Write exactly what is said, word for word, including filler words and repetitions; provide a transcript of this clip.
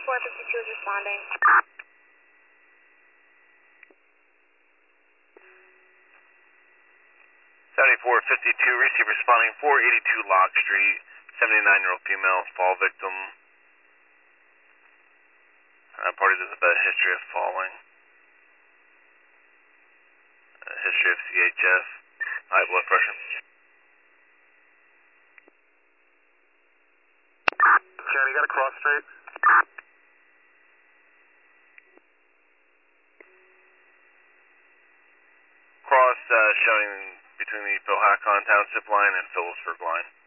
seventy-four fifty-two is responding. seventy-four fifty-two, receive responding four eighty-two Lock Street, seventy-nine-year-old female, fall victim. Uh, party does a bad history of falling. Uh, history of C H F, high blood pressure. Chad, you got a cross street? Cross uh, showing between the Powhatan Township line and Phillipsburg line.